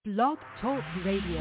Blog Talk Radio.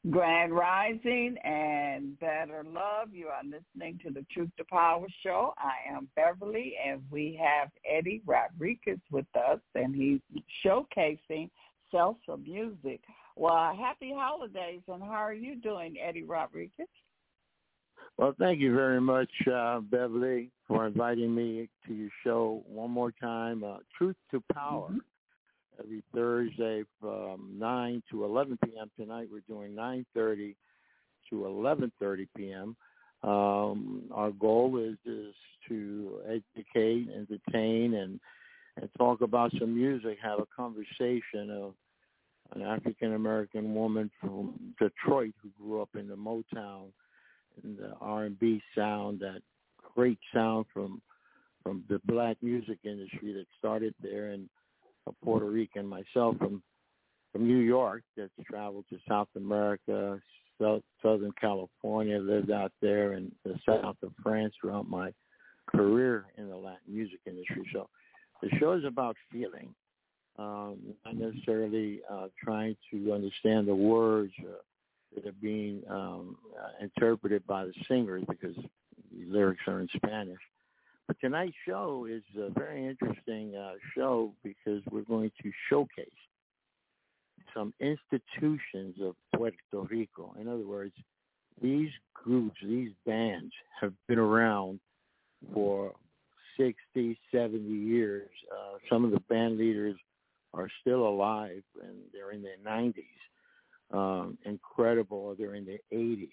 Grand Rising and Better Love. You are listening to the Truth to Power show. I am Beverly, and we have Eddie Rodriguez with us, and he's showcasing salsa music. Well, happy holidays, and how are you doing, Eddie Rodriguez? Well, thank you very much, Beverly, for inviting me to your show one more time, Truth to Power. Mm-hmm. Every Thursday from 9 to 11 p.m. Tonight we're doing 9:30 to 11:30 p.m. Our goal is to educate, entertain, and talk about some music, have a conversation of an African-American woman from Detroit who grew up in the Motown and the R&B sound, that great sound from the black music industry that started there, and a Puerto Rican myself from New York that's traveled to South America, Southern California, lived out there in the south of France throughout my career in the Latin music industry. So the show is about feeling, not necessarily trying to understand the words that are being interpreted by the singers, because the lyrics are in Spanish. But tonight's show is a very interesting show because we're going to showcase some institutions of Puerto Rico. In other words, these groups, these bands have been around for 60, 70 years. Some of the band leaders are still alive, and they're in their 90s. Incredible, they're in their 80s.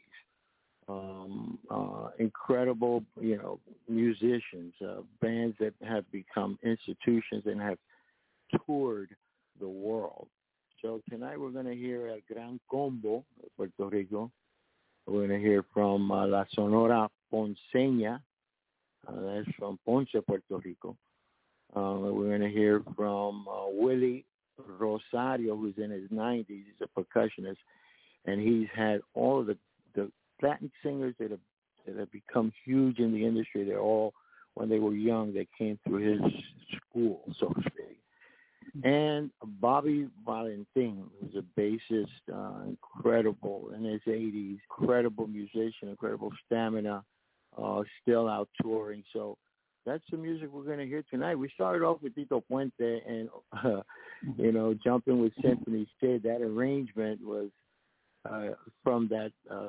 Incredible, musicians, bands that have become institutions and have toured the world. So tonight we're going to hear El Gran Combo of Puerto Rico. We're going to hear from La Sonora Ponceña. That's from Ponce, Puerto Rico. We're going to hear from Willie Rosario, who's in his 90s. He's a percussionist, and he's had all of the Latin singers that have become huge in the industry. They're all, when they were young, they came through his school, so to speak. And Bobby Valentin, who's a bassist, incredible in his 80s, incredible musician, incredible stamina, still out touring. So that's the music we're going to hear tonight. We started off with Tito Puente and, Jumping with Symphony Sid. That arrangement was from that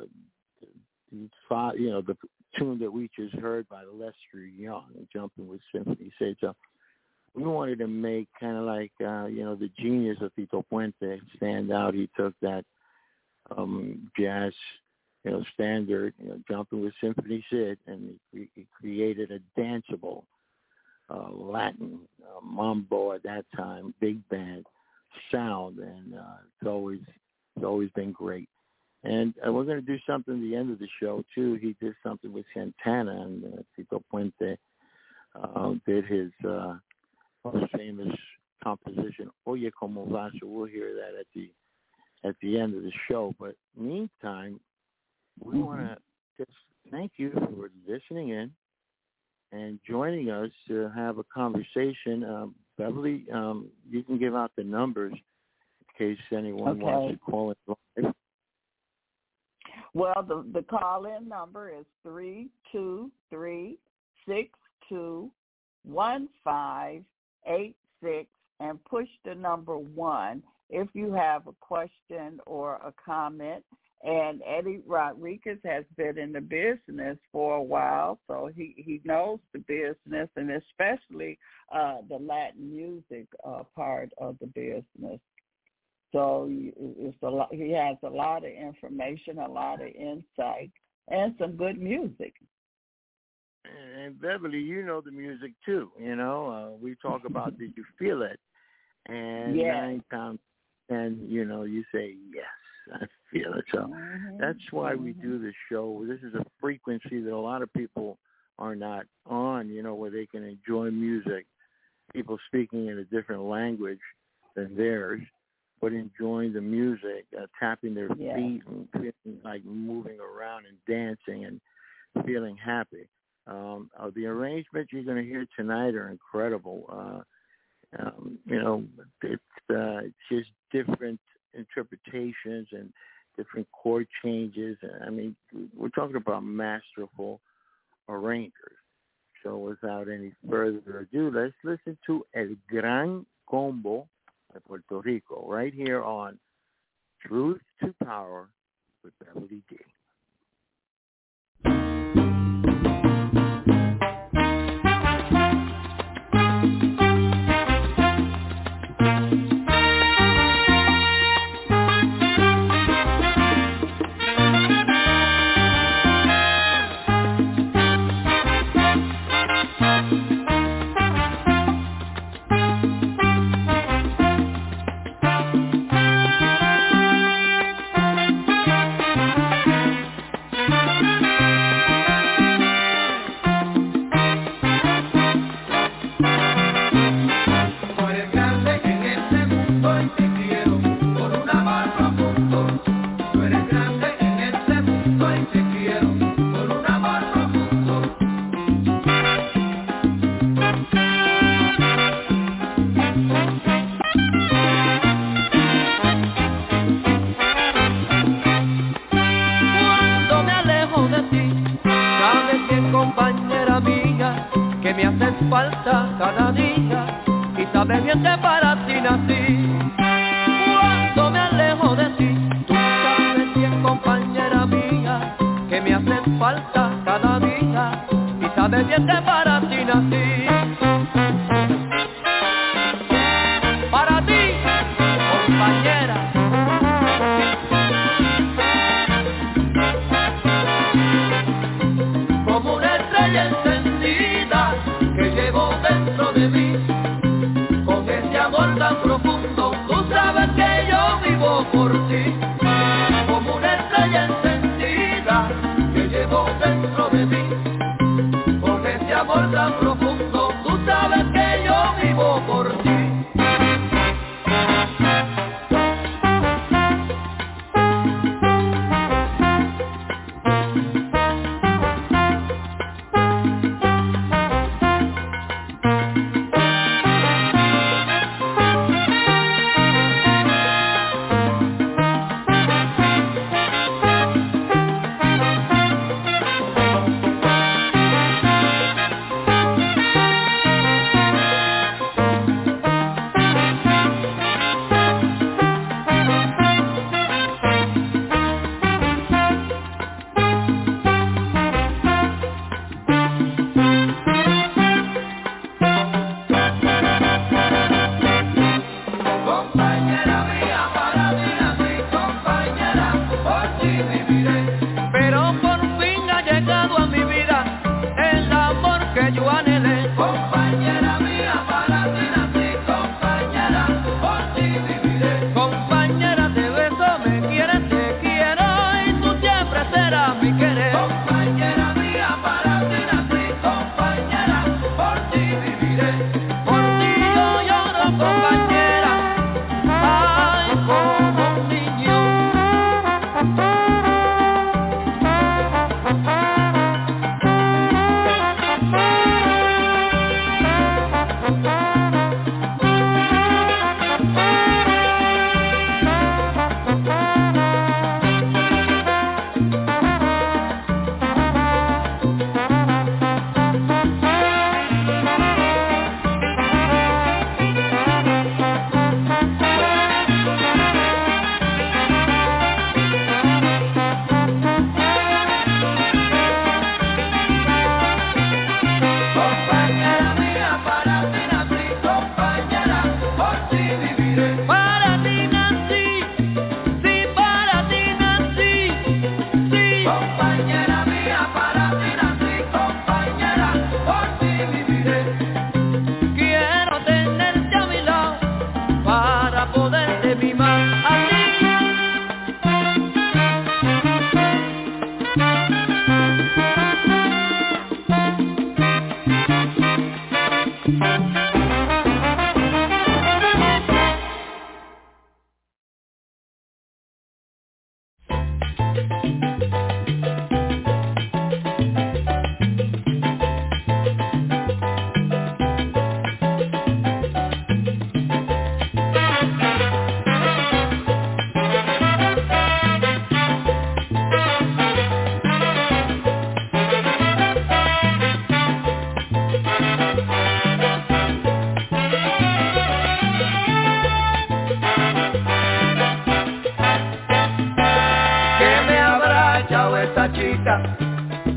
the tune that we just heard by Lester Young, Jumping with Symphony Sid. So we wanted to make kind of like, the genius of Tito Puente stand out. He took that jazz, standard, Jumping with Symphony Sid, and he created a danceable Latin mambo at that time, big band sound, and it's always been great. And we're going to do something at the end of the show, too. He did something with Santana, and Tito Puente did his most famous composition, Oye Como Va. So we'll hear that at the end of the show. But meantime, we want to just thank you for listening in and joining us to have a conversation. Beverly, you can give out the numbers in case anyone wants to call in live. Well, the call-in number is 323-6215-86, and push the number 1 if you have a question or a comment. And Eddie Rodriguez has been in the business for a while, so he knows the business, and especially the Latin music part of the business. So it's a lot. He has a lot of information, a lot of insight, and some good music. And Beverly, you know the music too. We talk about did you feel it? And 9 times 10, you say yes, I feel it. So that's why we do this show. This is a frequency that a lot of people are not on. Where they can enjoy music, people speaking in a different language than theirs, but enjoying the music, tapping their feet and feeling like moving around and dancing and feeling happy. The arrangements you're going to hear tonight are incredible. It's just different interpretations and different chord changes. I mean, we're talking about masterful arrangers. So without any further ado, let's listen to El Gran Combo de Puerto Rico right here on Truth to Power with Beverly D. Falta cada día y sabes bien que para ti nací. Cuando me alejo de ti, tú sabes bien, compañera mía, que me haces falta cada día y sabes bien que para ti nací. Para ti, compañera. Como una estrella encendida que llevo dentro de mí, con ese amor tan profundo, tú sabes que yo vivo por ti. Como una estrella encendida que llevo dentro de mí, con ese amor tan profundo,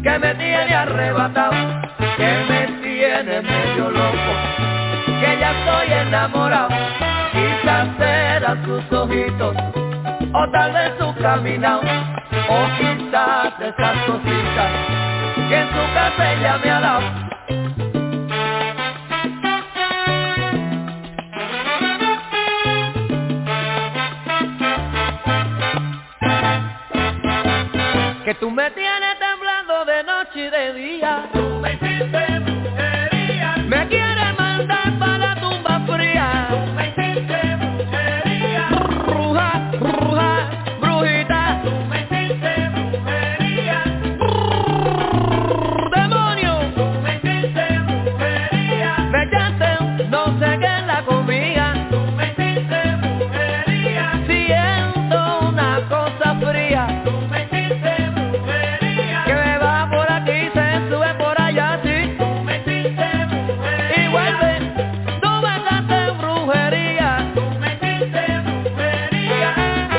que me tiene arrebatado, que me tiene medio loco, que ya estoy enamorado. Quizás serán sus ojitos, o tal vez su caminado, o quizás esas cositas que en su casa ella me ha dado. Que tú me tienes temblando de noche y de día. Tú me hiciste brujería. Me quieres mandar para la tumba fría. Tú me hiciste brujería. Bruja, bruja, brujita. Tú me hiciste brujería. Demonio. Tú me hiciste brujería. Me echaste no sé qué en la comida. Tú me hiciste brujería. Siento una cosa fría. Que me va por aquí, se sube por allá, sí. Tú me hiciste brujería. Y vuelve, tú me echaste brujería. Tú me hiciste brujería.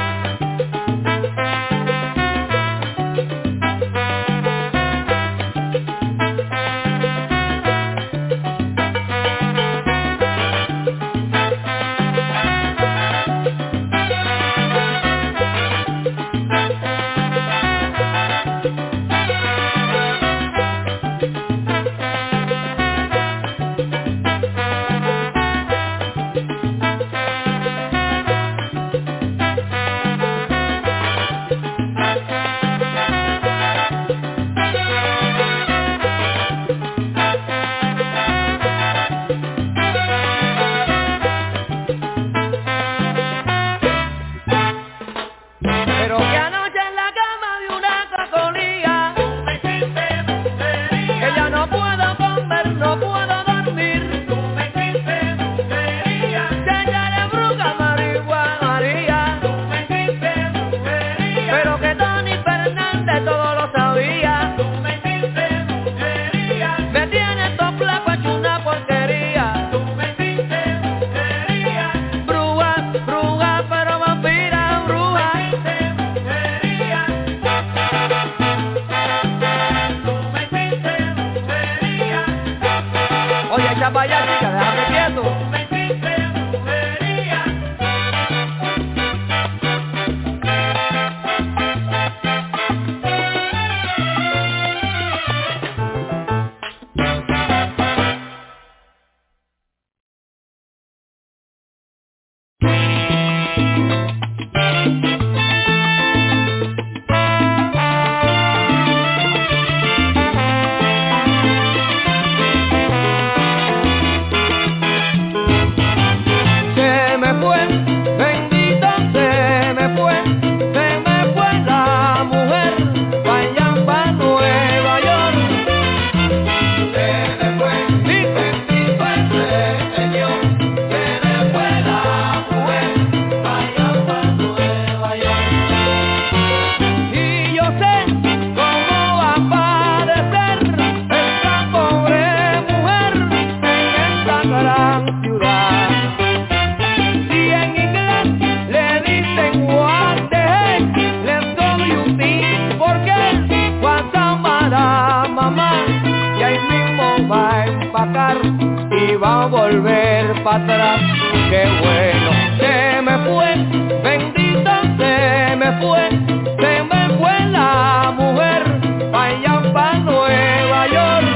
Pero que anoche en la cama de una cacolía, Tú me hiciste brujería. que ya no puedo comer, no puedo dormir. Tú me hiciste brujería. Ya echaré bruja, marihuana, María. Tú me hiciste brujería. Pero que Tony Fernández todo lo sabía. Tú me hiciste brujería. Me tiene todo flaco hecho una porquería. Tú me hiciste brujería. Bruja, bruja, pero vampira, bruja. Brujería. Tú me hiciste brujería. Oye, echa para allá, chica, déjame quieto. Tú me hiciste brujería. Se me fue, bendito se me fue la mujer, pa' allá pa' Nueva York. Se me fue, bendito ese Señor. Se me fue la mujer, vaya pa' Nueva York. Y yo sé cómo va a padecer esta pobre mujer en esta gran ciudad. Si en inglés le dicen what the heck, let's WT, porque Guatemala mamá, y ahí mismo va a empacar y va a volver para atrás. Qué bueno, se me fue, bendito se me fue la mujer, pa' allá pa' Nueva York.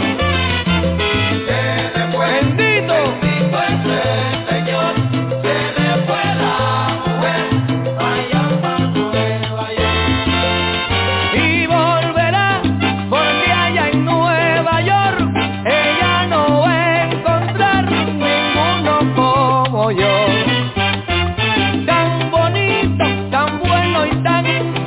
Se me fue, Bendito. bendito ese Señor. Se me fue la mujer, vaya pa' Nueva York. Y volverá, porque allá en Nueva York ella no va a encontrar ninguno como yo. Tan bonito, tan bueno y tan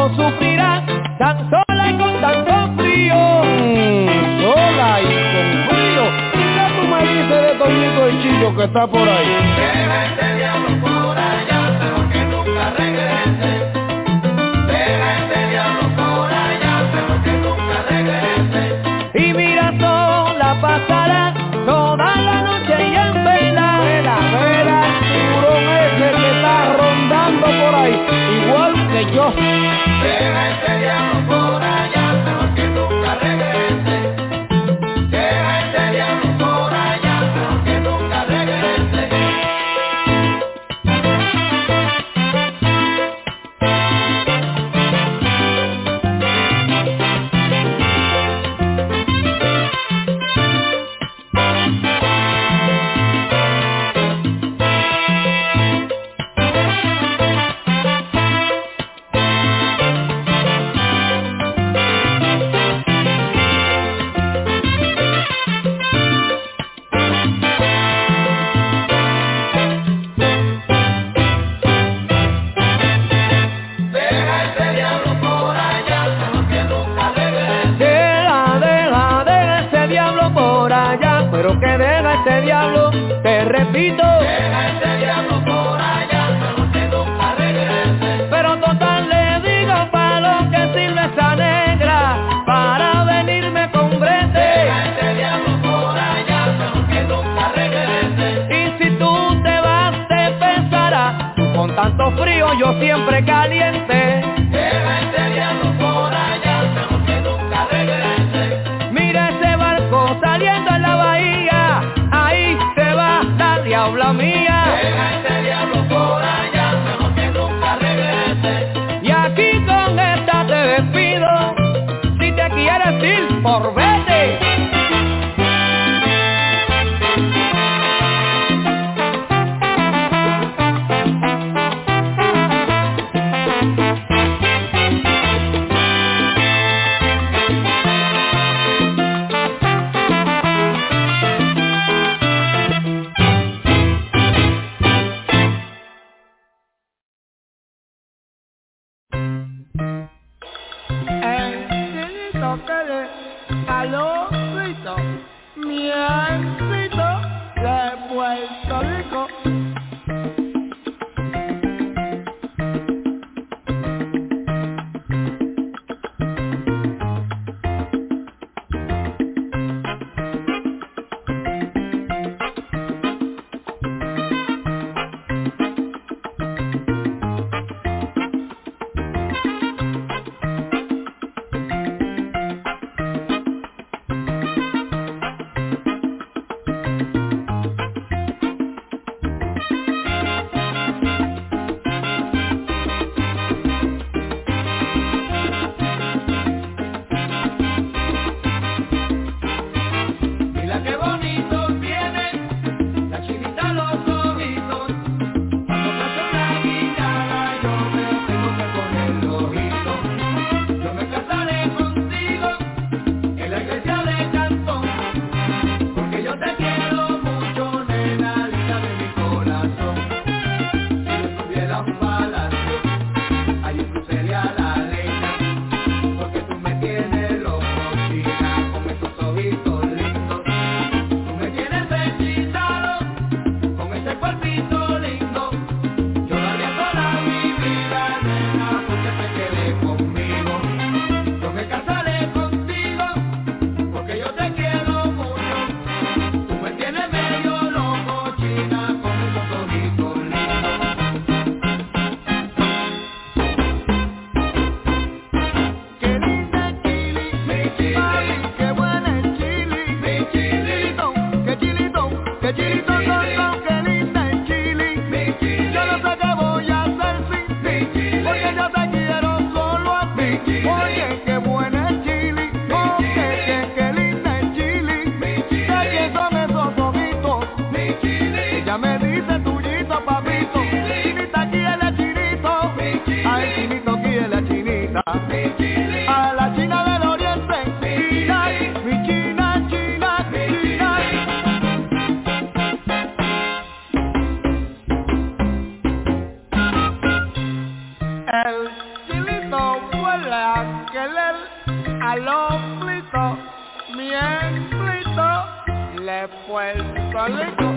sufrirás tan sola y con tanto frío. Sola y con frío. ¿Y qué tú me dices de Toñito el Chillo que está por ahí? Deja ese diablo por allá, pero que nunca regrese. Deja ese diablo por allá, pero que nunca regrese. Y mira, sola pasará toda la noche y en vela. Vela, tiburón ese que está rondando por ahí, igual que yo. Deja ese diablo por allá, pero que nunca regrese. Deja ese diablo por allá, pero que nunca regrese. Deja ese diablo por allá, pero que nunca regrese. Deja ese diablo por allá, pero que deja ese diablo, te repito. Deja ese diablo por allá, pero que nunca regrese. Pero total le digo pa' lo que sirve esa negra, para venirme con brete. Deja ese diablo por allá, pero que nunca regrese. Y si tú te vas te pensarás, tú con tanto frío yo siempre caliente. Deja ese diablo por allá, pero que nunca regrese. Mira ese barco saliendo en la bahía, ahí se va la diabla mía. Deja ese diablo por allá, pero que nunca regrese. Y aquí con esta te despido, si te quieres ir, por vete. Mira qué bonito tiene la chinita los ojitos. Cuando pasa una guitarra yo me tengo que poner los ojitos. Yo me casaré contigo en la iglesia de Cantón, porque yo te quiero mucho, nena, linda de mi corazón. Si yo tuviera un palacio, allí tú serías la reina, porque tú me tienes loco, chica, con esos ojitos lindos. Tú me tienes hechizado con ese cuerpito lindo. Yo daría toda mi vida, nena, porque te quedes conmigo. Yo me casaré contigo, porque yo te quiero mucho. Tú me tienes medio loco, china, con esos ojitos lindos. Qué linda Chili, Mi Chili, ay, qué buena es Chili. mi chilito, Qué chilito, qué chilito, son, qué linda es Chili. mi chili, Yo no sé qué voy a hacer sin mi ti, chili, porque yo te quiero solo a ti. Mi Chili. Oye, qué buena es Chili, oh, qué linda es Chili. mi chili, ¿De quién son esos ojitos? mi chili, Ella me dice tuyito, papito. Chinita, quiere chinito. mi chili, Ay, chinito, quiere chinita. mi chili, A la China del Oriente, China, mi China, China, China. El chilito querer al hombrito, mi emplito, le fue el solito.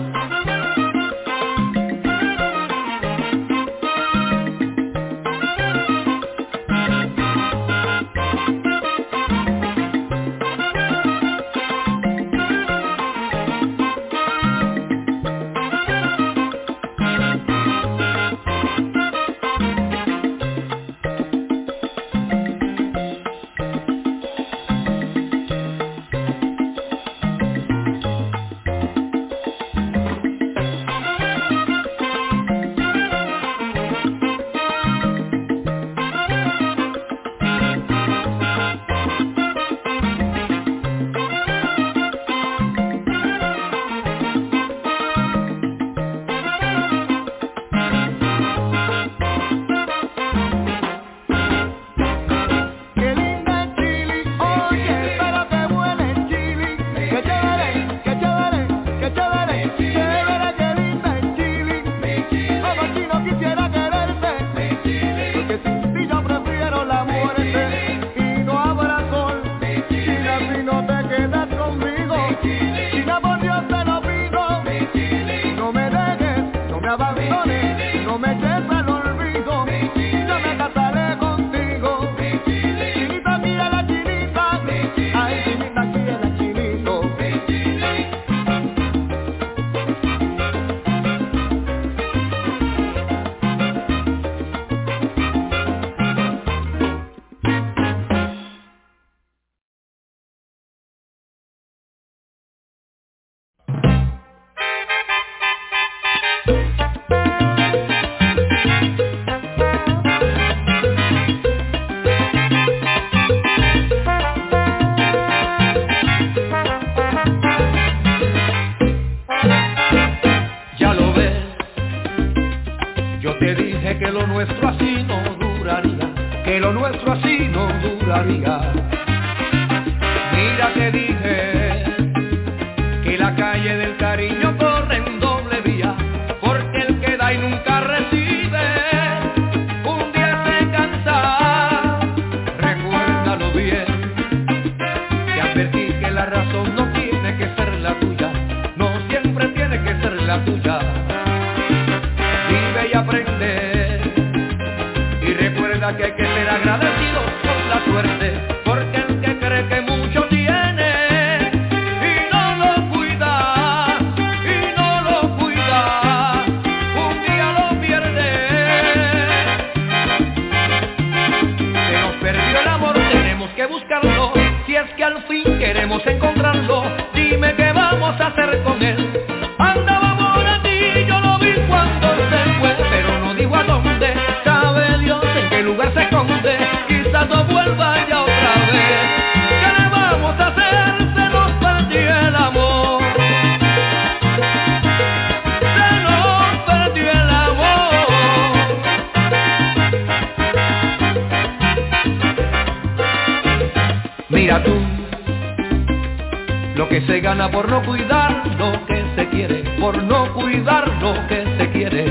Por no cuidar lo que se quiere, por no cuidar lo que se quiere.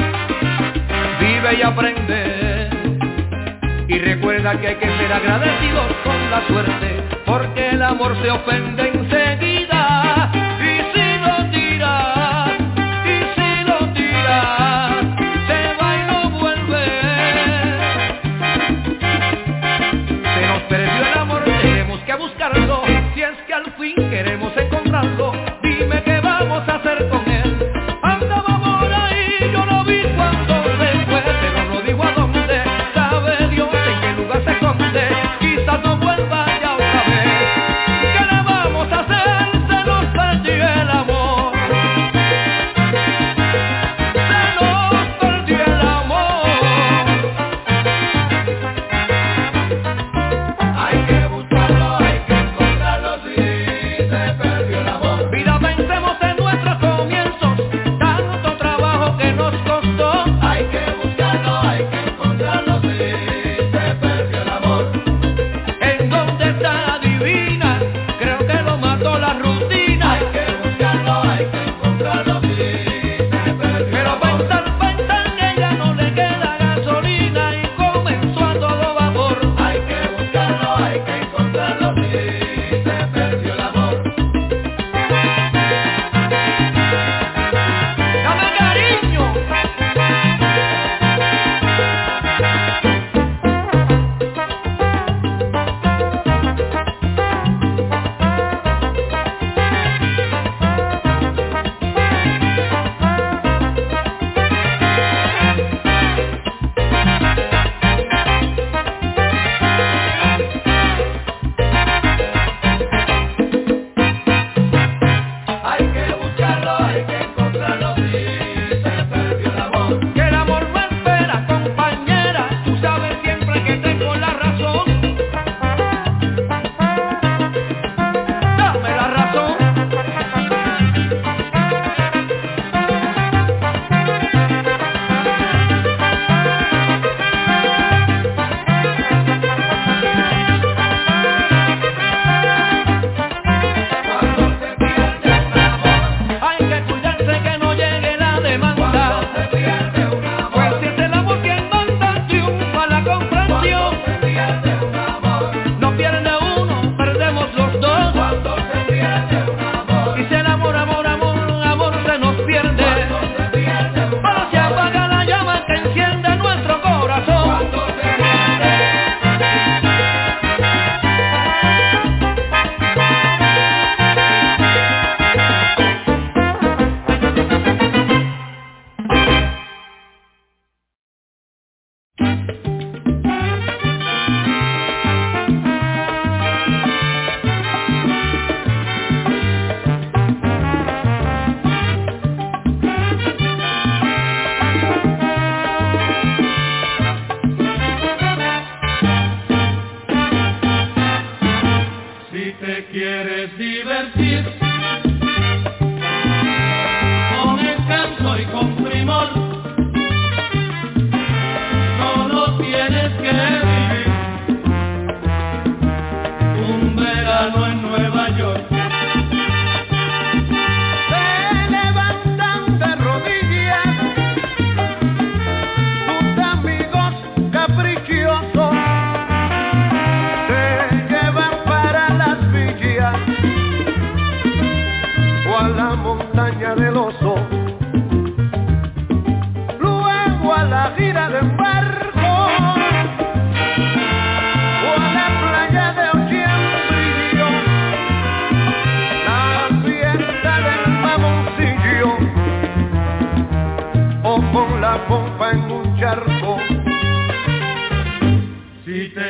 Vive y aprende y recuerda que hay que ser agradecidos con la suerte, porque el amor se ofende enseguida. Y si lo tiras, se va y no vuelve. Se nos perdió el amor, tenemos que buscarlo. Si es que al fin queremos encontrarlo, dime qué vamos a hacer con él. Andaba por ahí, yo lo vi cuando se fue, pero no digo a dónde. Sabe Dios en qué lugar se esconde, quizás no vuelva ya otra vez. ¿Qué le vamos a hacer?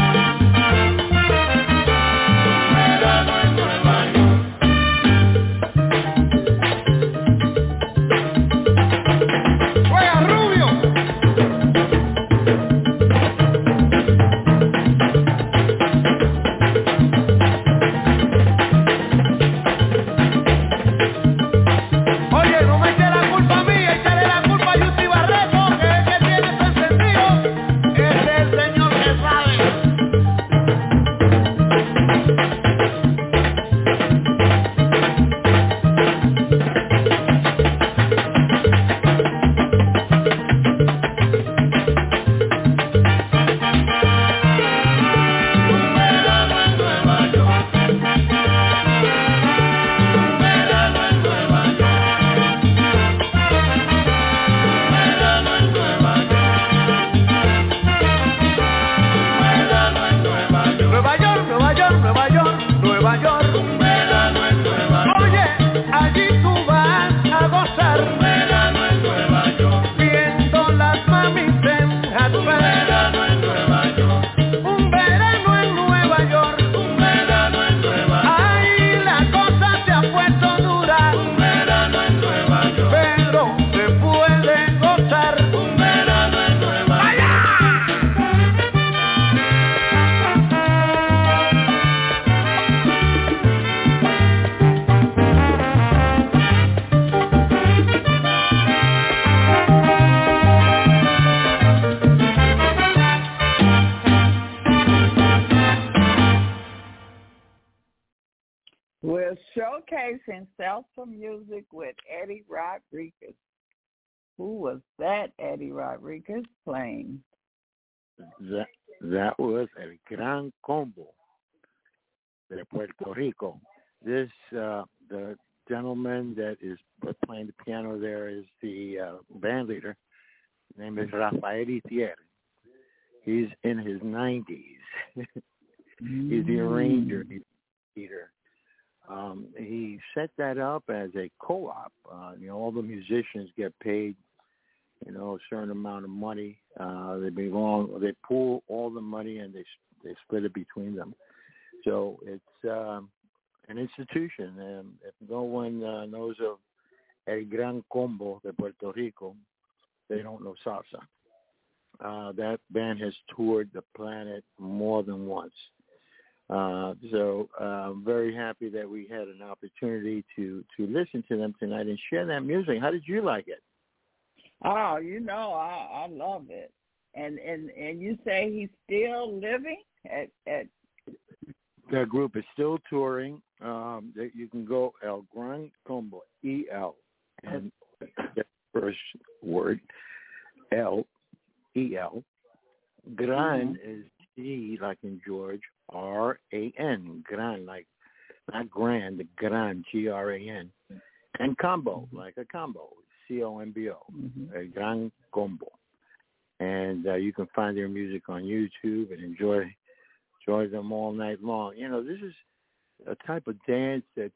We're showcasing salsa music with Eddie Rodriguez. Who was that Eddie Rodriguez playing? That was El Gran Combo de Puerto Rico. This the gentleman that is playing the piano there is the band leader. His name is Rafael Itier. He's in his 90s. He's the arranger, leader. He set that up as a co-op. All the musicians get paid, a certain amount of money. They pool all the money and they split it between them. So it's an institution. And if no one knows of El Gran Combo de Puerto Rico, they don't know salsa. That band has toured the planet more than once. So I'm very happy that we had an opportunity to listen to them tonight and share that music. How did you like it? Oh, I love it. And you say he's still living at That group is still touring. You can go El Gran Combo, EL, and get first word, L-E-L. Gran is G, like in George, R-A-N. Gran, like, not grand, the Gran, G-R-A-N. And combo, like a combo, C-O-M-B-O, a Gran Combo. And you can find their music on YouTube and enjoy them all night long. You know, this is a type of dance that's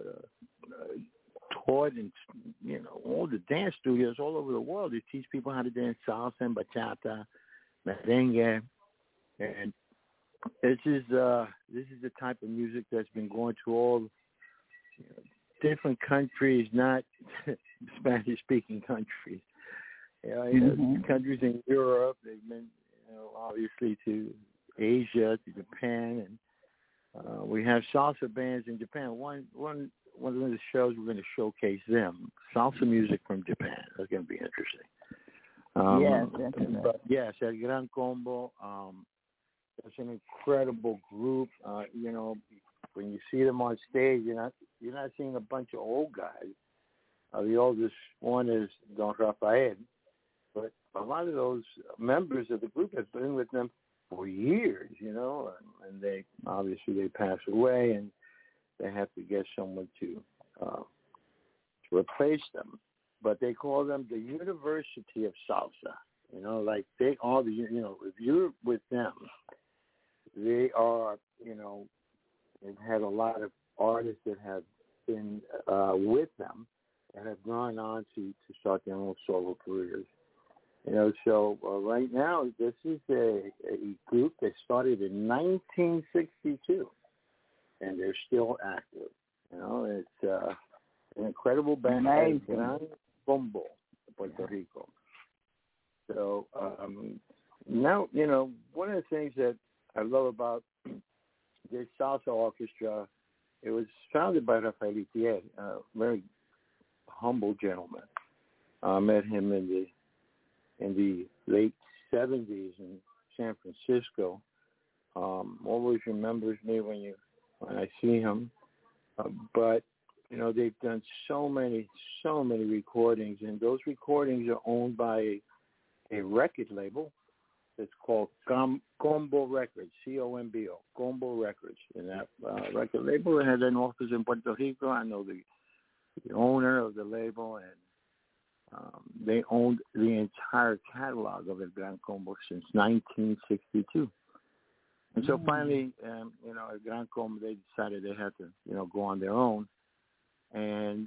taught in, you know, all the dance studios all over the world. They teach people how to dance salsa and bachata, merengue, and this is the type of music that's been going to all different countries, not Spanish-speaking countries. Countries in Europe. They've been, obviously to Asia, to Japan, and we have salsa bands in Japan. One of the shows we're going to showcase them, salsa music from Japan. That's going to be interesting. Yes, definitely. But yes, El Gran Combo. It's an incredible group. When you see them on stage, you're not seeing a bunch of old guys. The oldest one is Don Rafael, but a lot of those members of the group have been with them for years, and they obviously pass away, and they have to get someone to replace them. But they call them the University of Salsa. Like they are if you're with them, they are, they've had a lot of artists that have been with them and have gone on to start their own solo careers. So right now, this is a group that started in 1962, and they're still active. It's an incredible band, Gran Combo, Puerto Rico. So now, one of the things that I love about this salsa orchestra, it was founded by Rafael Itier, a very humble gentleman. I met him in the late 70s in San Francisco. Always remembers me when I see him. But they've done so many recordings, and those recordings are owned by a record label. It's called Combo Records, C-O-M-B-O, Combo Records. And that record label had an office in Puerto Rico. I know the owner of the label, and they owned the entire catalog of El Gran Combo since 1962. And so finally, El Gran Combo, they decided they had to, go on their own. And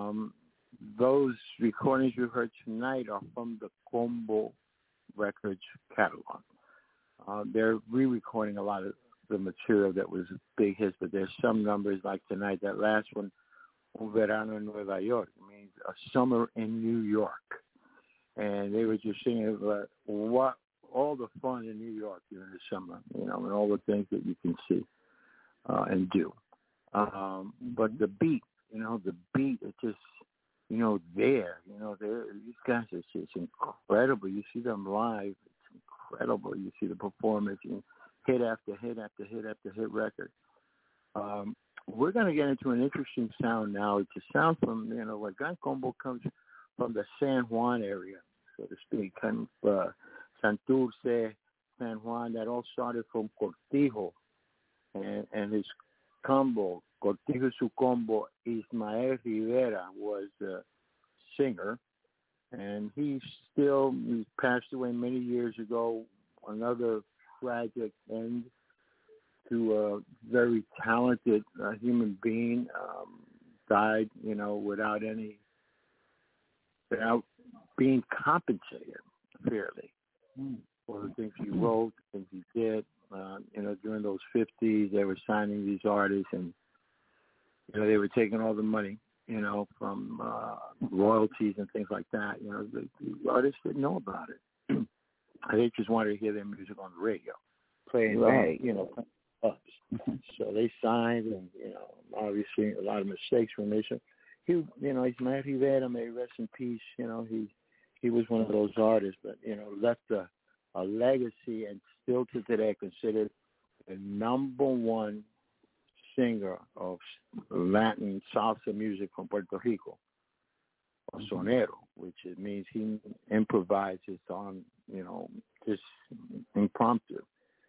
those recordings you heard tonight are from the Combo Records catalog. They're re-recording a lot of the material that was big hits, but there's some numbers like tonight. That last one, Un Verano en Nueva York, means a summer in New York. And they were just singing about what all the fun in New York during the summer, and all the things that you can see and do. But the beat, it's just, there. These guys are just incredible. You see them live, it's incredible. You see the performance, and hit after hit after hit after hit record. We're going to get into an interesting sound now. It's a sound from, where Gran Combo comes from the San Juan area, so to speak, kind of Santurce, San Juan. That all started from Cortijo and his combo. Cortijo su combo, Ismael Rivera was the singer, and he passed away many years ago. Another tragic end to a very talented human being, died, without being compensated fairly for the things he wrote, things he did. During those 50s, they were signing these artists, and they were taking all the money, from royalties and things like that. The artists didn't know about it. They just wanted to hear their music on the radio, playing, right. Clubs. So they signed, and obviously a lot of mistakes were made. So Ismael Rivera, may rest in peace. He was one of those artists, but left a legacy, and still to today considered the number one singer of Latin salsa music from Puerto Rico, sonero, which it means he improvises on, just impromptu.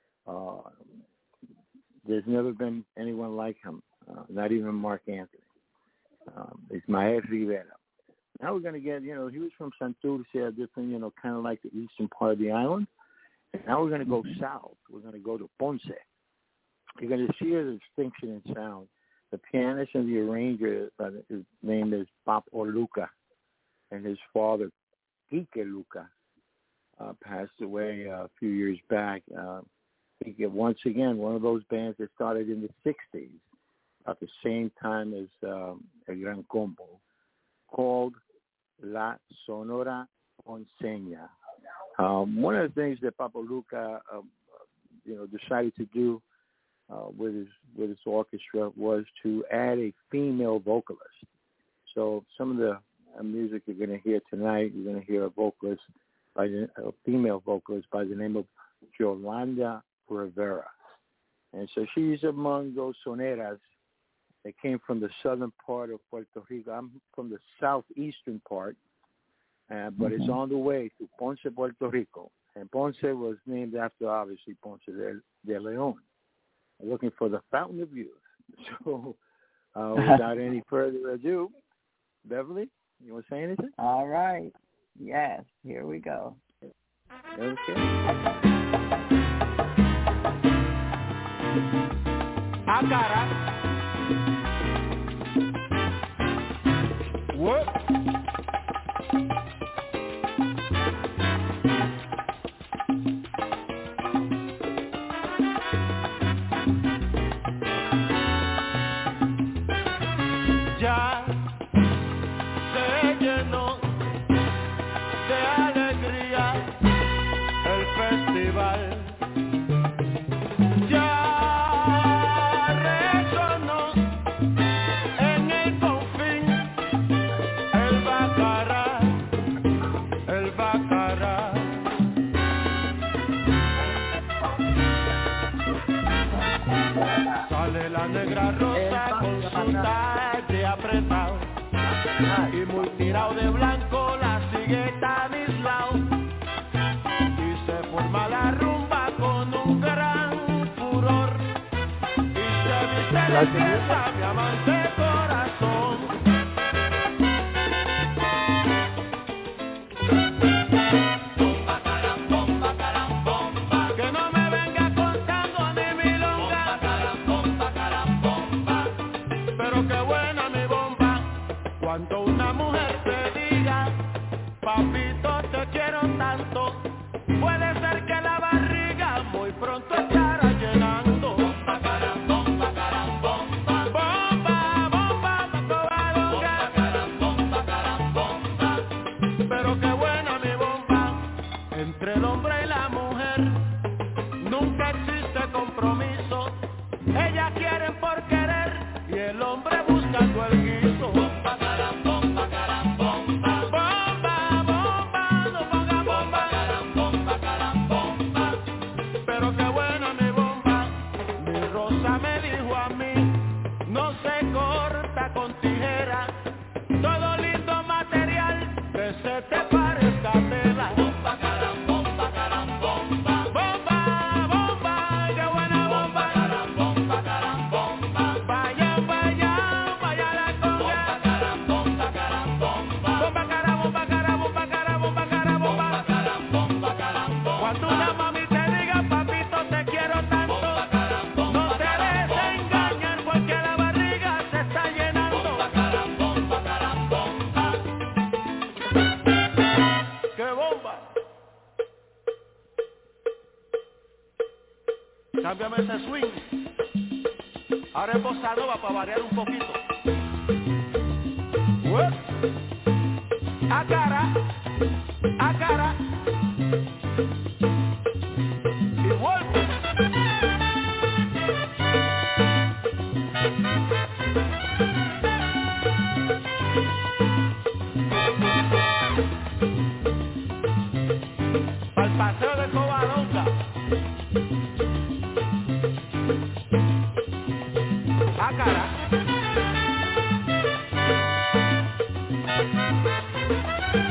There's never been anyone like him, not even Mark Anthony. Ismael Rivera. Now we're going to get, he was from Santurce, a different, kind of like the eastern part of the island. And now we're going to go south. We're going to go to Ponce. You're going to see a distinction in sound. The pianist and the arranger, his name is Papo Luca, and his father, Quique Luca, passed away a few years back. Once again, one of those bands that started in the 60s, at the same time as El Gran Combo, called La Sonora Ponceña. One of the things that Papo Luca, decided to do with his orchestra was to add a female vocalist. So some of the music you're going to hear tonight, you're going to hear a female vocalist by the name of Yolanda Rivera. And so she's among those soneras that came from the southern part of Puerto Rico. I'm from the southeastern part, but it's on the way to Ponce, Puerto Rico. And Ponce was named after, obviously, Ponce de Leon, looking for the fountain of youth. So without any further ado, Beverly, you want to say anything? All right. Yes, here we go. Okay. Acara. What? Ya se llenó de alegría el festival. La negra rosa con su talle apretado y muy tirado de blanco la sigueta mislao y se forma la rumba con un gran furor y se viste la fiesta mi amante corazón. Cuando una mujer te diga, papito te quiero tanto, puede ser que la barriga muy pronto estará llenando. Bomba, caram, bomba, caram, bomba. Bomba, bomba, bomba, caram, bomba, caram, bomba. Pero qué buena mi bomba, entre el hombre y la mujer, nunca existe compromiso. Ellas quieren por querer y el hombre buscando el guiso. Cámbiame ese swing. Ahora es bossa nova para variar un poquito. Acara, acara. Y vuelve. Al paseo de Covadonga. Acara.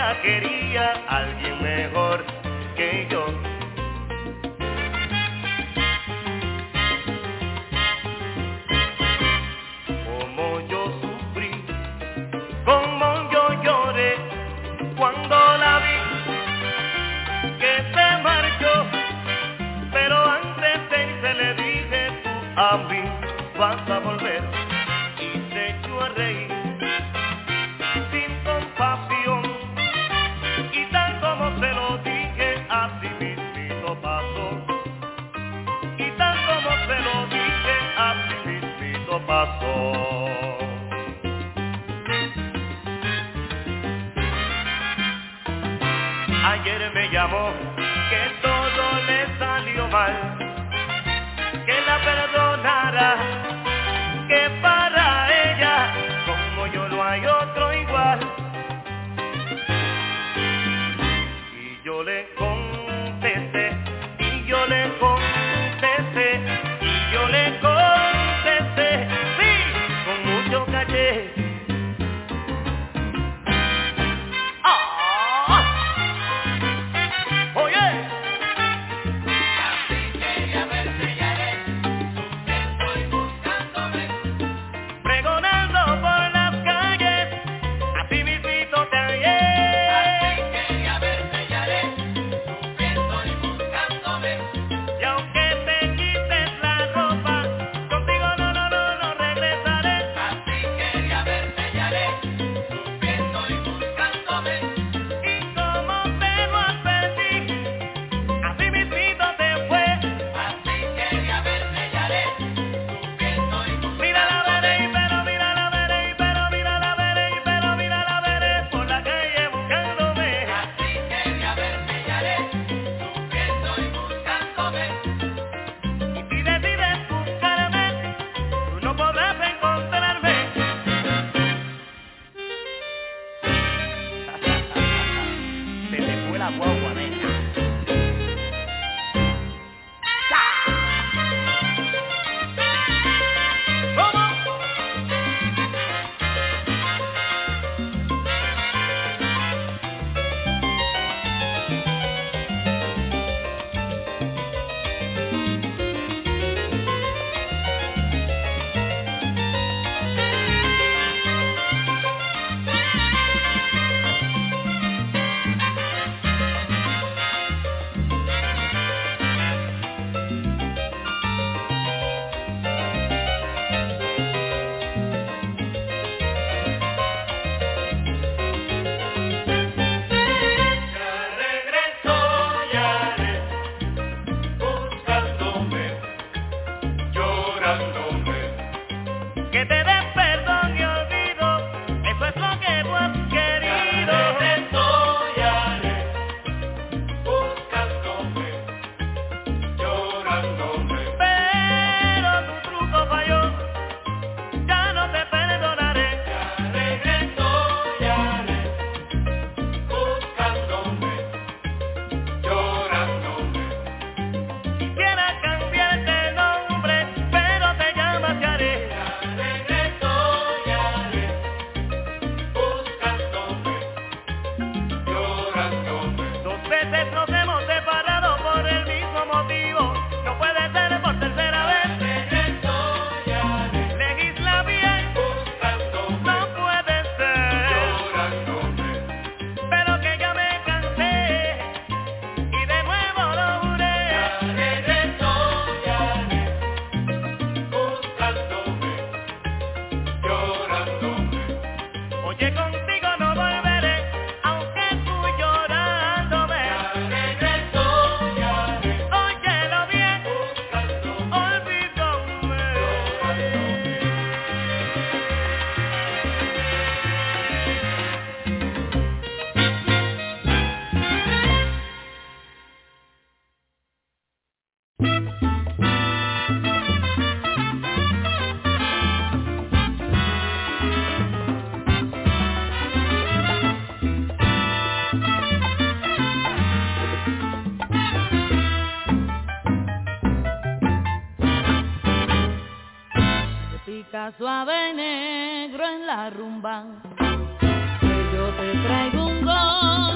ella quería a alguien mejor que yo. Como yo sufrí, como yo lloré cuando la vi que se marchó, pero antes de irse le dije, tú a mí vas a volver, y se echó a reír sin compasión, y tal como se lo dije así mismito pasó, y tal como se lo dije así mismito pasó. Ayer me llamó que todo le salió mal, que la perdonara, que para ella como yo no hay otro igual. Y yo le contesté, y yo le contesté, y yo le contesté, sí, con mucho caché. Suave negro en la rumba, que yo te traigo un gol.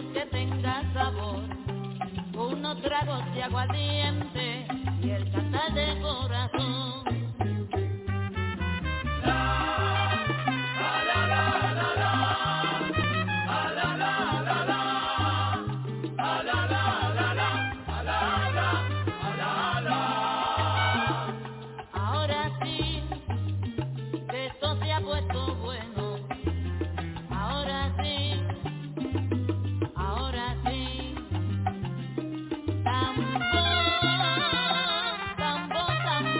después que tenga sabor, unos tragos de aguardiente y el cantar de corazón. Ahora sí, que esto se ha puesto bueno. Ahora sí. Tambor, tambor, tambor.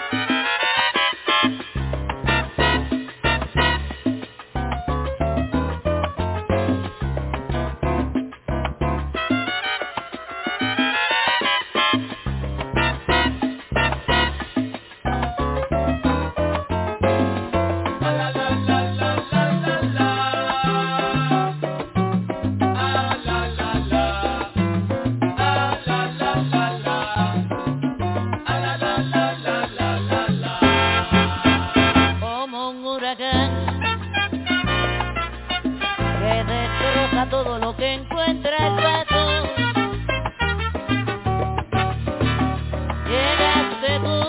Todo lo que encuentra el paso. Llegaste tú,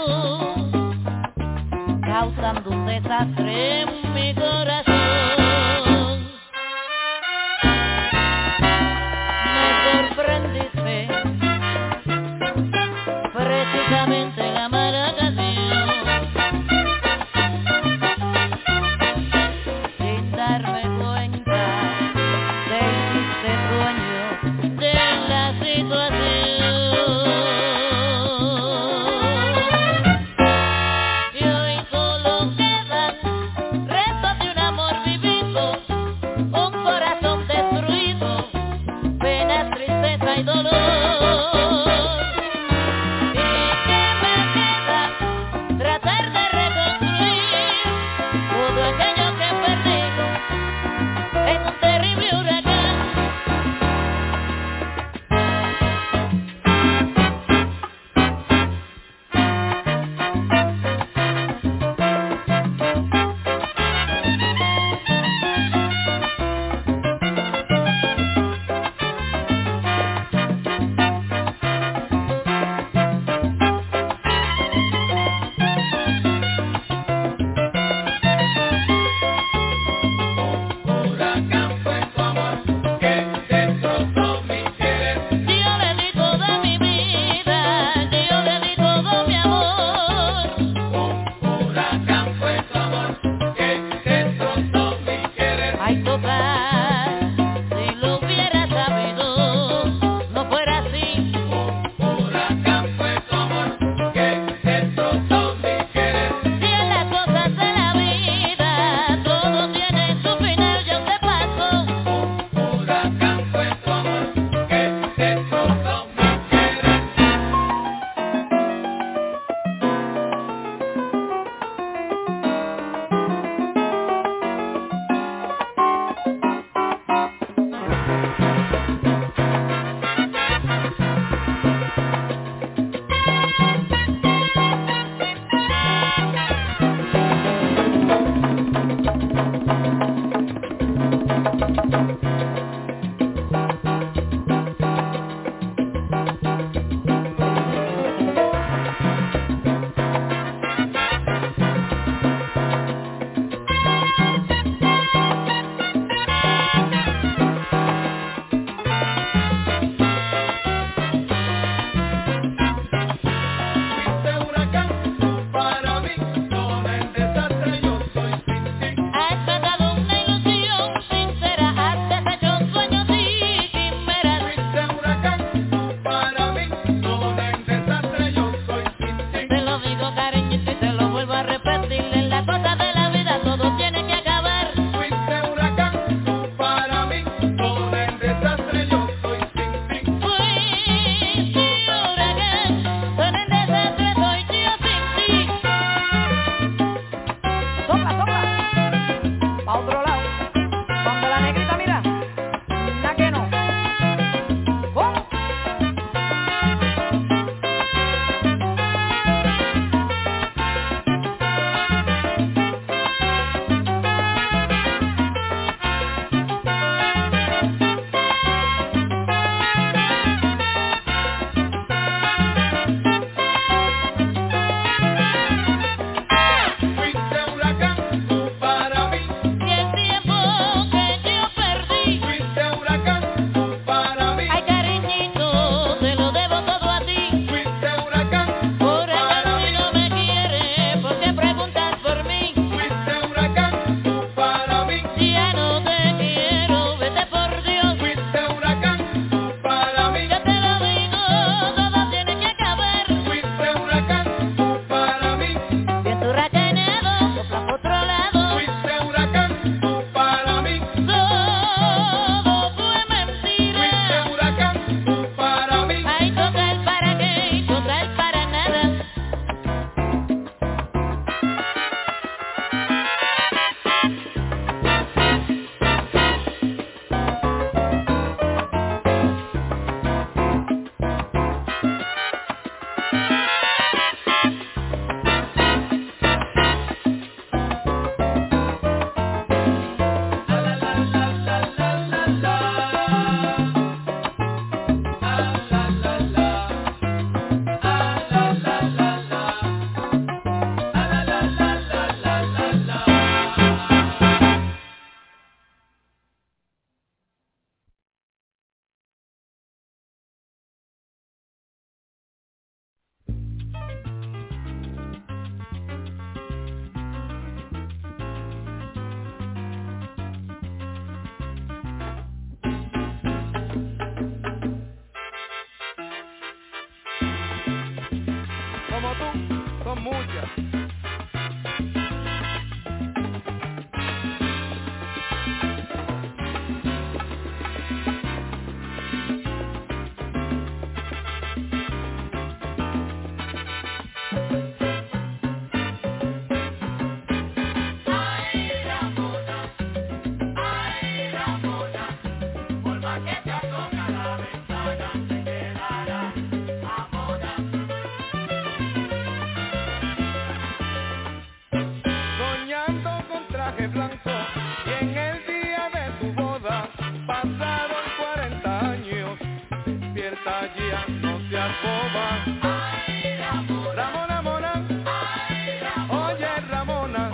causando un desastre en mi corazón. Me sorprendiste, precisamente en la mala ocasión, sin darme cuenta. De la situación, y hoy solo quedan restos de un amor vivido. son muchas. Soñando con traje blanco y en el día de tu boda, pasaron 40 años, despierta ya, no seas boba. Ramona, Mona, oye Ramona,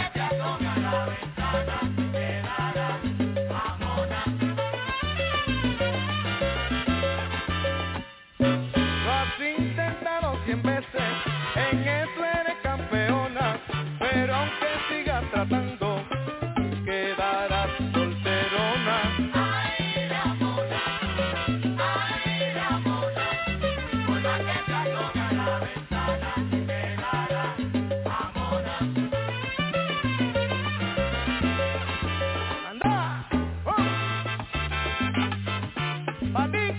lo has intentado 100 veces, en eso eres campeona, pero aunque sigas tratando, quedarás solterona. ¡Anda! ¡Oh! ¡Pa' ti!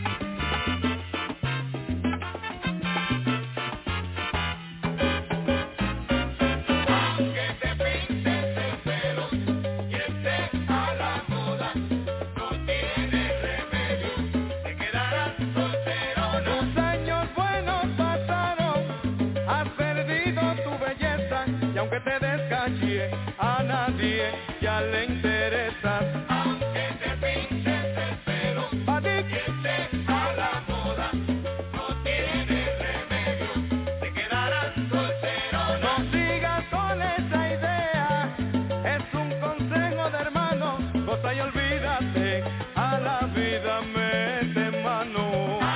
Tus años buenos pasaron, has perdido tu belleza y aunque te descache, a nadie ya le interesas. Aunque te pintes el pelo, pa' ti que estés a la moda, no tienes remedio, te quedarás solterona. No sigas con esa idea, es un consejo de hermano, goza y olvídate, a la vida mete mano.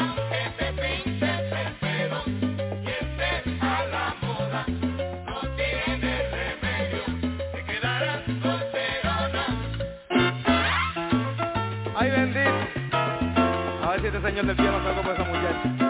Ay, bendito. A ver si este señor del cielo sabe cómo esa muchacha.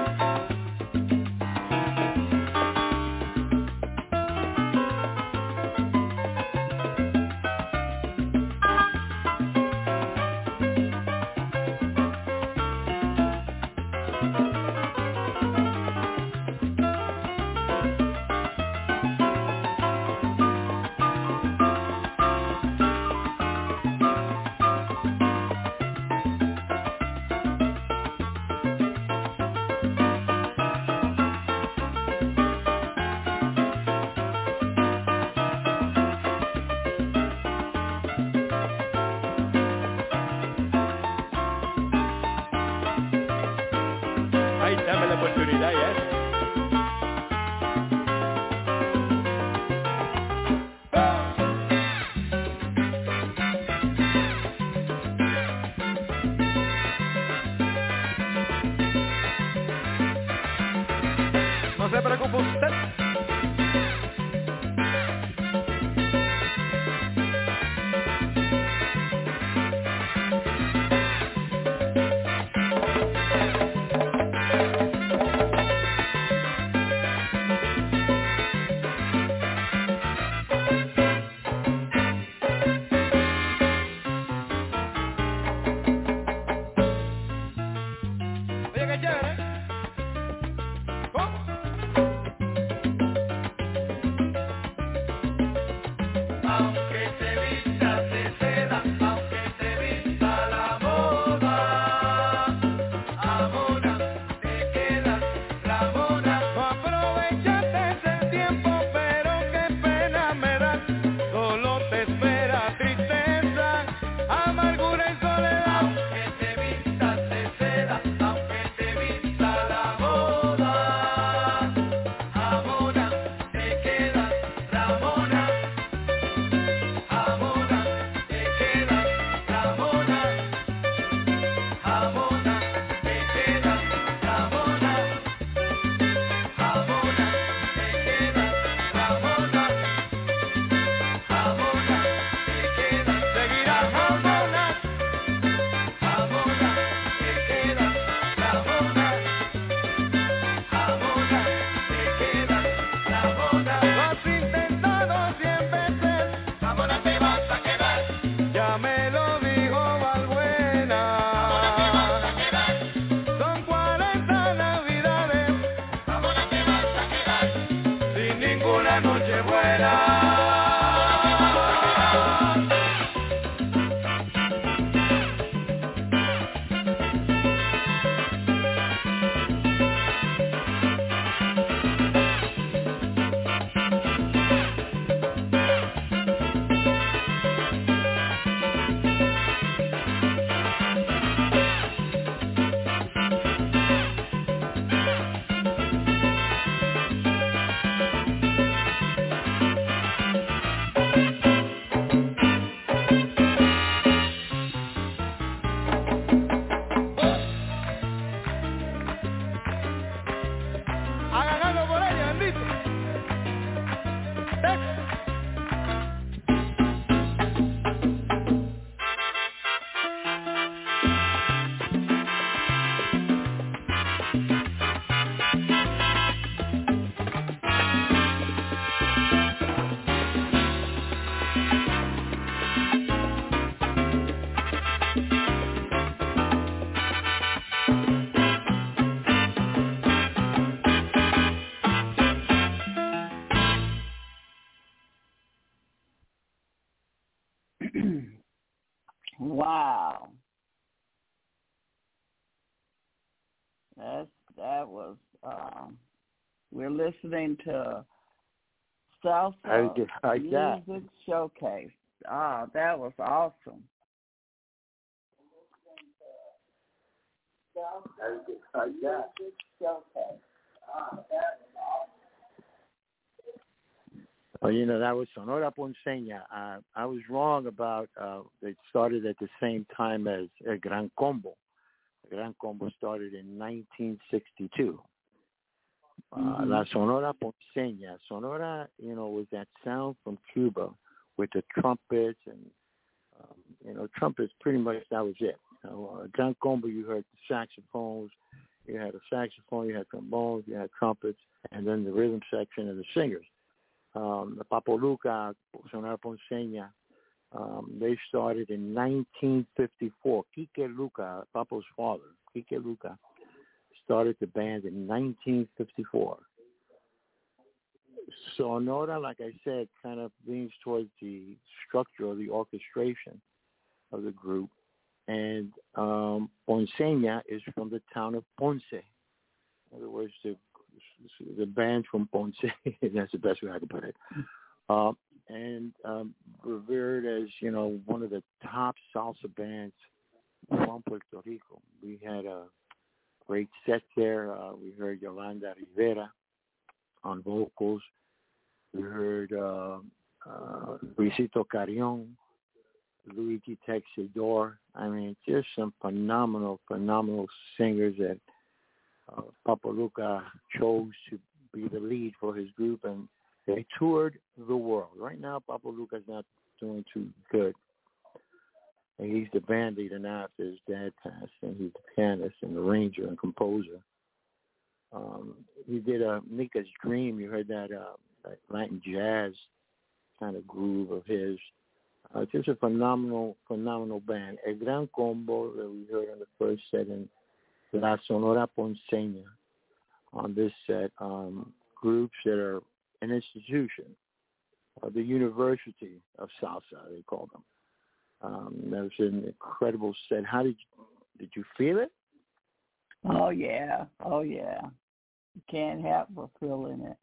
Ay, dame la oportunidad ya. No se preocupe usted. Wow. That was we're listening to Salsa Music Showcase. Ah, that was awesome. Salsa Music Showcase. Ah, that was awesome. Well, that was Sonora Ponceña. I was wrong about it started at the same time as El Gran Combo. El Gran Combo started in 1962. La Sonora Ponceña. Sonora, was that sound from Cuba with the trumpets and, trumpets, pretty much that was it. Gran Combo, you heard the saxophones. You had a saxophone, you had trombones, you had trumpets, and then the rhythm section and the singers. The Papo Luca, Sonora Ponceña, they started in 1954. Quique Luca, Papo's father, Quique Luca, started the band in 1954. Sonora, like I said, kind of leans towards the structure or the orchestration of the group. And Ponceña is from the town of Ponce. In other words, the band from Ponce. That's the best way I can put it. And revered as, one of the top salsa bands from Puerto Rico. We had a great set there. We heard Yolanda Rivera on vocals. We heard Luisito Carrion, Luigi Texidor. I mean, just some phenomenal singers that Papo Luca chose to be the lead for his group, and they toured the world. Right now, Papo Luca's not doing too good. And he's the band leader now after his dad passed, and he's the pianist and arranger and composer. He did Mika's Dream. You heard that Latin jazz kind of groove of his. Just a phenomenal band. El Gran Combo that we heard on the first set, and La Sonora Ponceña on this set. Groups that are an institution, the University of Salsa, they call them. That was an incredible set. How did you feel it? Oh yeah. You can't help but feeling it.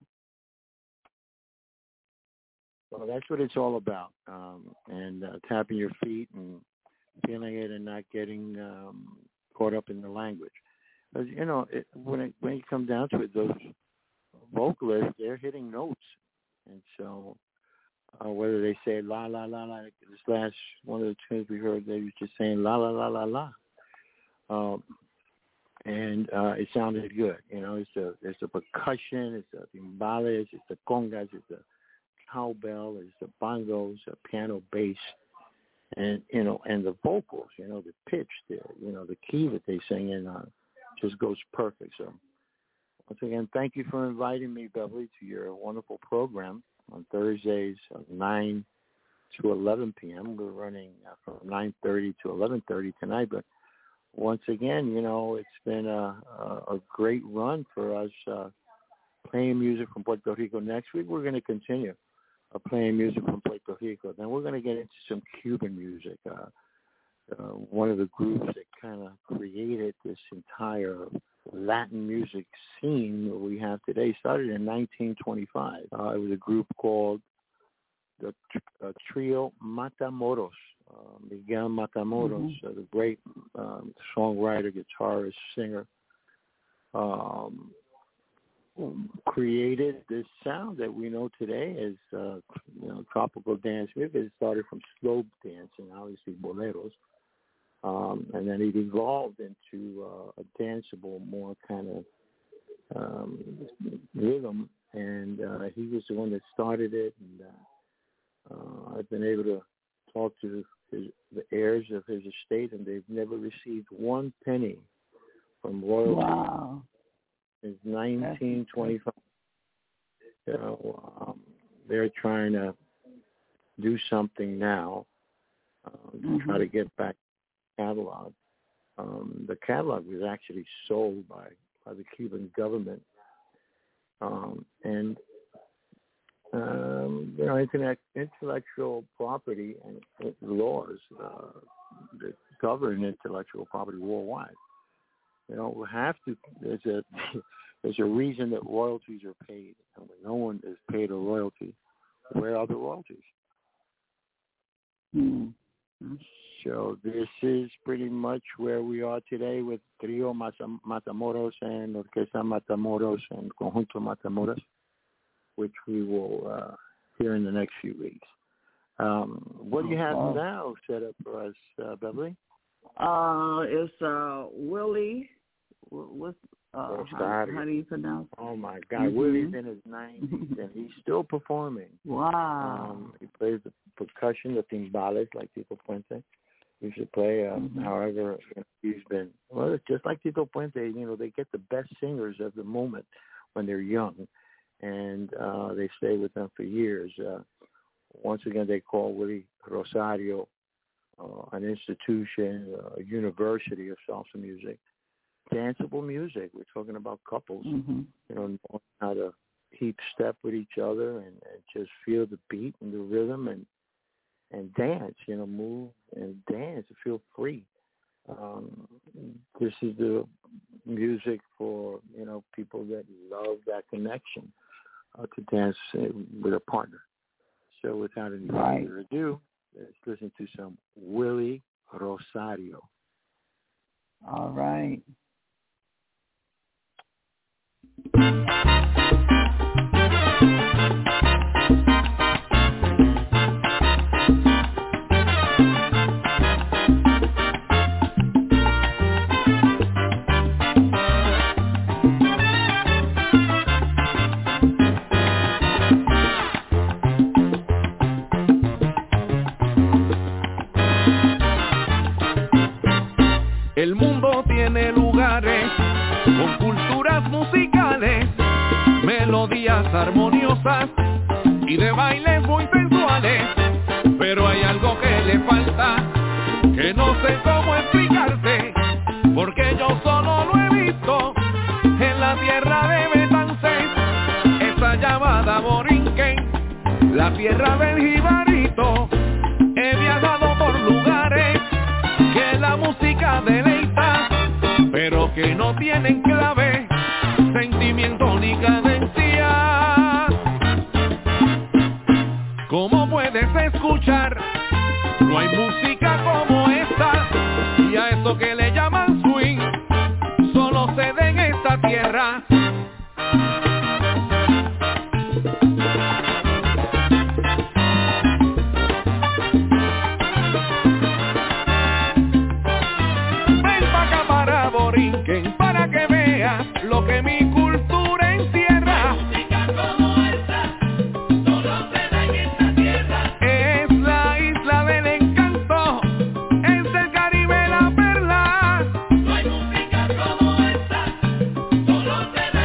Well, that's what it's all about, and tapping your feet and feeling it and not getting caught up in the language. Because, when it comes down to it, those vocalists, they're hitting notes. And so whether they say la, la, la, la, this last one of the tunes we heard, they were just saying la, la, la, la, la. And it sounded good. It's the percussion, it's the timbales, it's the congas, it's the cowbell, it's the bongos, the piano bass, and and the vocals, the pitch, the key that they sing in just goes perfect. So once again, thank you for inviting me, Beverly, to your wonderful program on Thursdays of 9 to 11 p.m. We're running from 9:30 to 11:30 tonight, but once again, it's been a great run for us playing music from Puerto Rico. Next week, we're going to continue playing music from Puerto Rico. Then we're going to get into some Cuban music. One of the groups that kind of created this entire Latin music scene that we have today started in 1925. It was a group called the Trio Matamoros. Miguel Matamoros, the great songwriter, guitarist, singer, created this sound that we know today as tropical dance music. It started from slow dancing, obviously boleros, and then it evolved into a danceable, more kind of rhythm. And he was the one that started it. And I've been able to talk to the heirs of his estate, and they've never received one penny from royalty. Wow. Since 1925. They're trying to do something now to try to get back the catalog. The catalog was actually sold by the Cuban government. And intellectual property and laws that govern intellectual property worldwide. We have to. There's a reason that royalties are paid, and when no one is paid a royalty, where are the royalties? Mm-hmm. So this is pretty much where we are today with Trio Matamoros and Orquesta Matamoros and Conjunto Matamoros, which we will hear in the next few weeks. What do you have now set up for us, Beverly? It's Willie. How do you pronounce it? Oh, my God. Mm-hmm. Willie's in his 90s, and he's still performing. Wow. He plays the percussion, the timbales, like Tito Puente. He should play. However, he's been, it's just like Tito Puente. They get the best singers of the moment when they're young, and they stay with them for years. Once again, they call Willie Rosario an institution, a university of salsa music. Danceable music. We're talking about couples, knowing how to keep step with each other and just feel the beat and the rhythm and dance, move and dance and feel free. This is the music for, people that love that connection to dance with a partner. So without any further ado, let's listen to some Willie Rosario. All right. El mundo tiene lugares con culturas musicales, melodías armoniosas y de bailes muy sensuales, pero hay algo que le falta, que no sé cómo explicarte, porque yo solo lo he visto en la tierra de Betances, esa llamada Borinquen, la tierra del jibarito. He viajado por lugares que la música deleita, pero que no tienen clave, sentimiento ni cadencia. ¿Cómo puedes escuchar? No hay música como esta, y a eso que le llaman swing, solo se da en esta tierra. Para que veas lo que mi cultura encierra. Música como esta solo se da en esta tierra. Es la isla del encanto, es el Caribe la perla. No hay música como esta, solo se da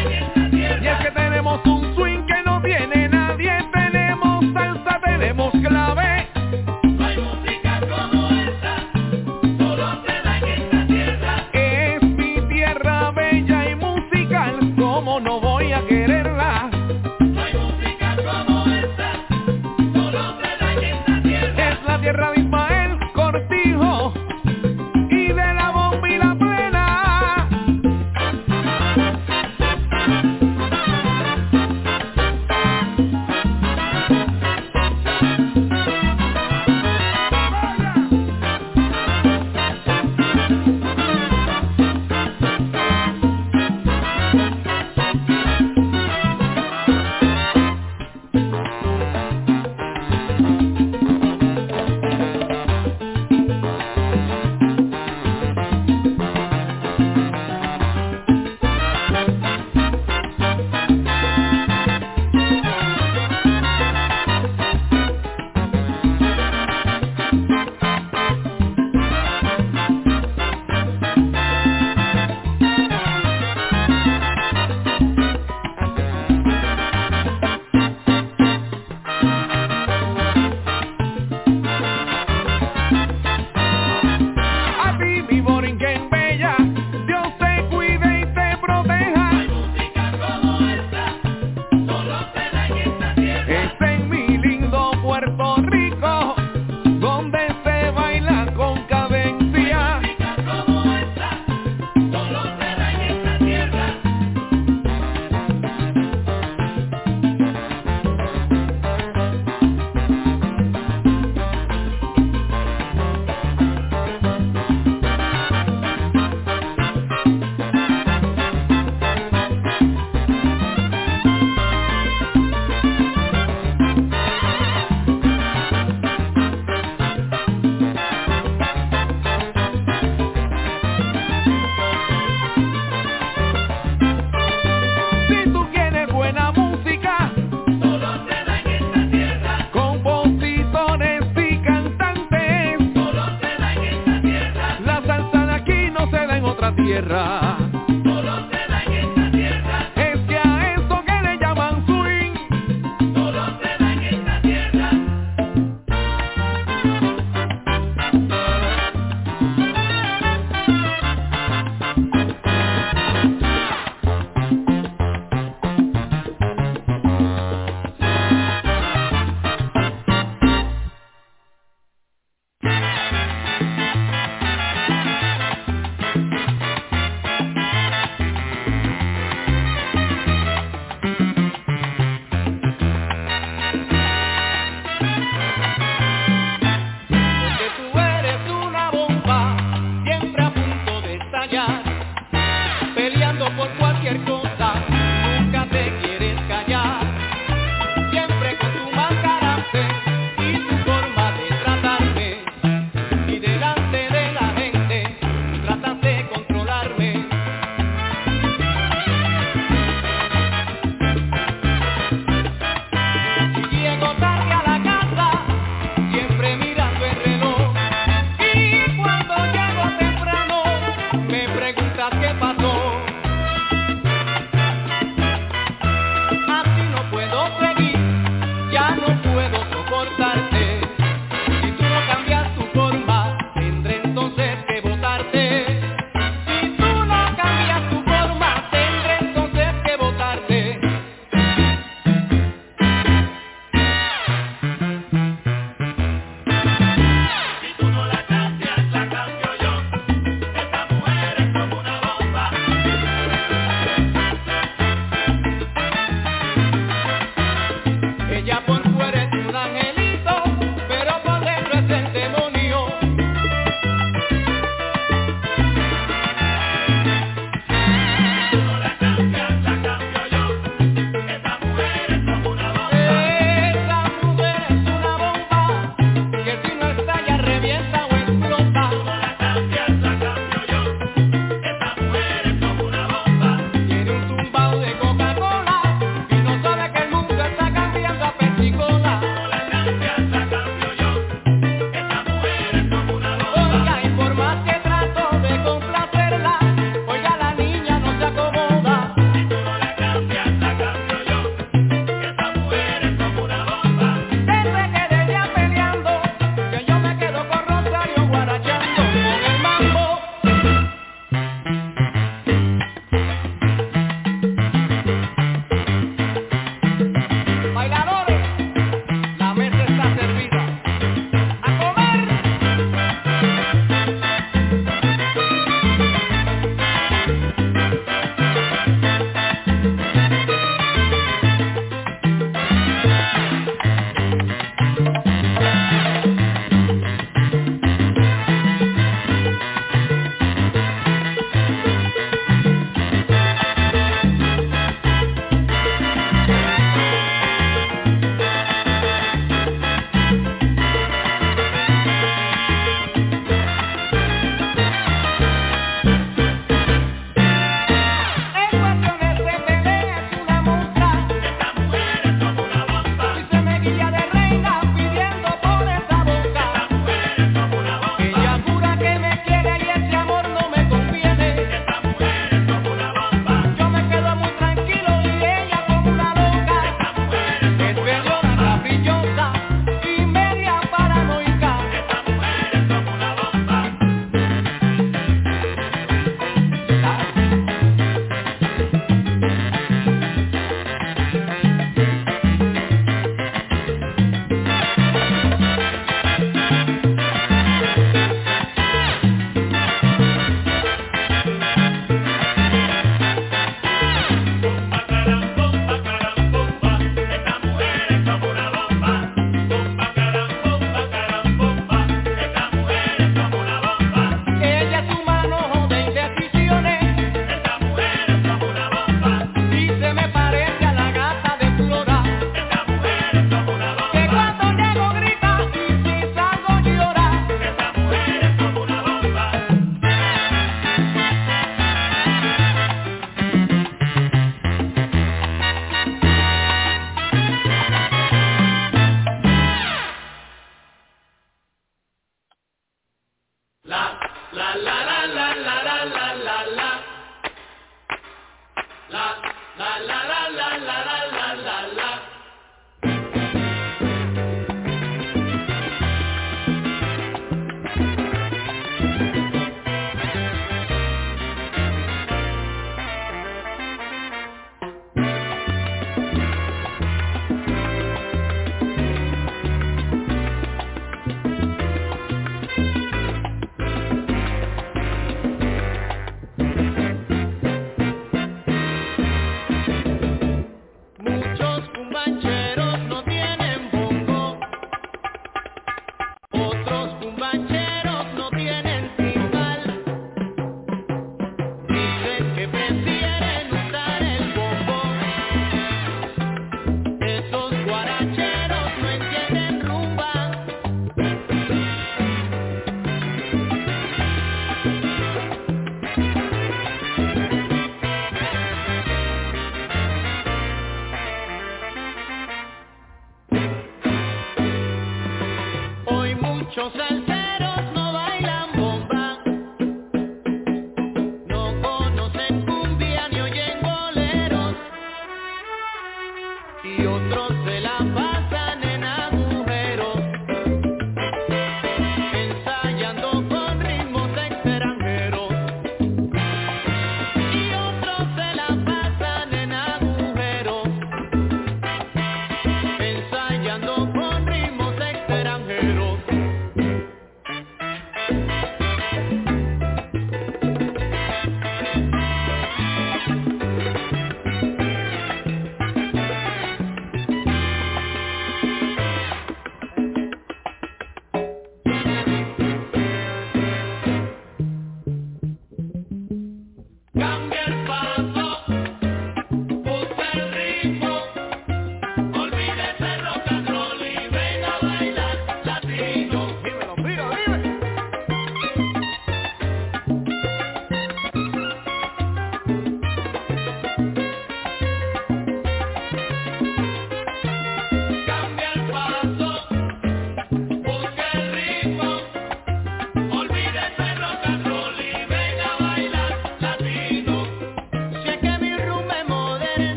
tierra. Solo se da en esta tierra. Es que a eso que le llaman swing, Solo se da en esta tierra. Muchos salseros no bailan bomba, no conocen cumbia ni oyen boleros, y otros se la pasan en agujeros, ensayando con ritmos extranjeros, y otros se la pasan en agujeros, ensayando con ritmos extranjeros.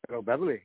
Hello, Beverly.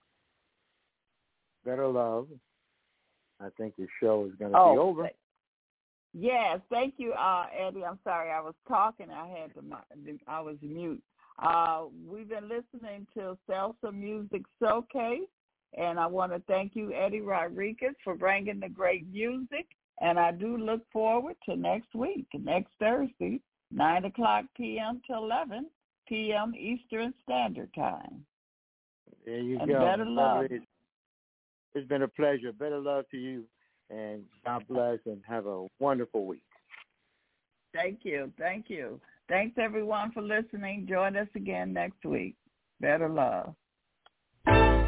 Better Love. I think the show is going to be over. Yes, thank you, Eddie. I'm sorry, I was talking. I was mute. We've been listening to Salsa Music Showcase, and I want to thank you, Eddie Rodriguez, for bringing the great music. And I do look forward to next week, next Thursday, 9 o'clock p.m. to 11 p.m. Eastern Standard Time. There you and go. Better love. It's been a pleasure. Better love to you, and God bless, and have a wonderful week. Thank you. Thank you. Thanks, everyone, for listening. Join us again next week. Better love.